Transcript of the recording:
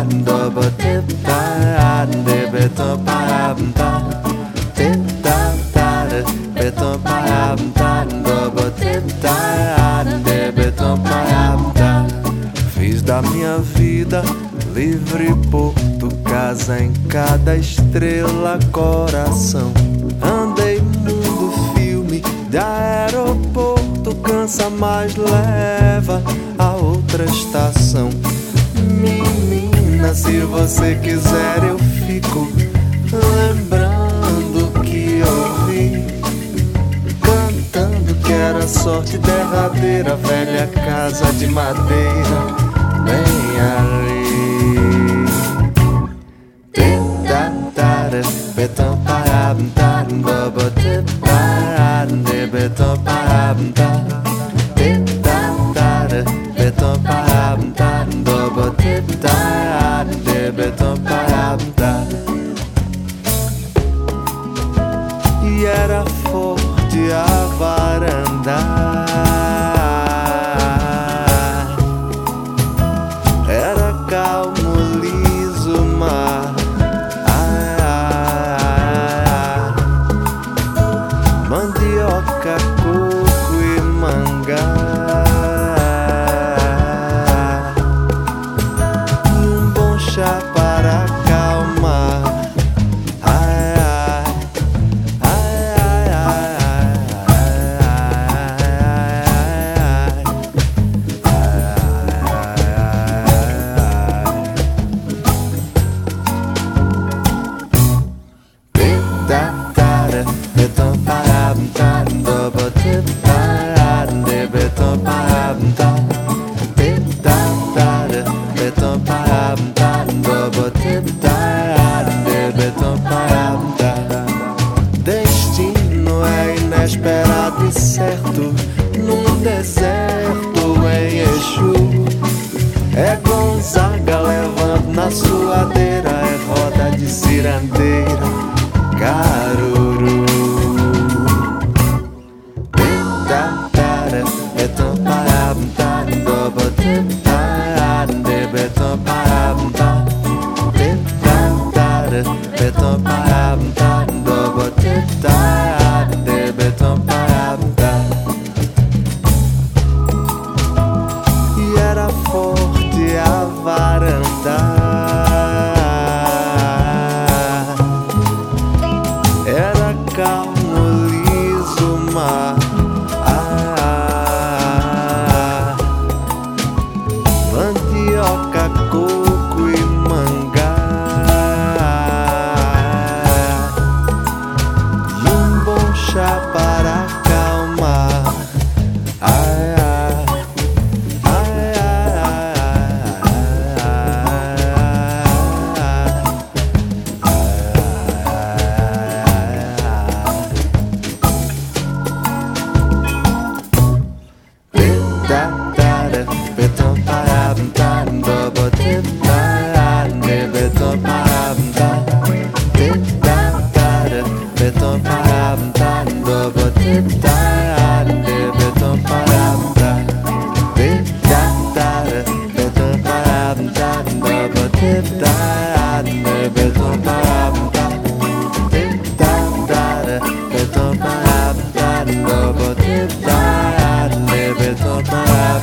Fiz da minha vida livre porto, casa em cada estrela, coração. Andei mundo, filme de aeroporto, cansa mas leva a outra estação. Menina, se você quiser eu fico lembrando que ouvi, cantando que era sorte derradeira, velha casa de madeira bem ali. Beton parabta, bobo tepar, de beton parabta, beton parabta, bobo tepar, de beton parabta. E era forte a varanda, era calmo, liso o mar. Mandioca, coco e mangá, e um bom chá para acalmar. Beton parabta, bobo tepar, de beton parabta, beton parabta, bobo tepar, de beton parabta. Destino é inesperado e certo, num deserto em Exu. É Gonzaga levando na suadeira, é roda de cirandeira, Caruru. Beton parabta, bobo tepar, de beton parabta, beton parabta, bobo tepar, de beton parabta. E era forte a varanda, era calmo, liso o mar. Mandioca, coco e mangá, e um bom chá para acalmar. Ai, ai, ai, beton parabta, bobo tepar, de beton parabta, beton parabta, bobo tepar, de beton parabta, beton parabta, bobo tepar, de beton parabta, beton parabta, bobo tepar, de beton parabta.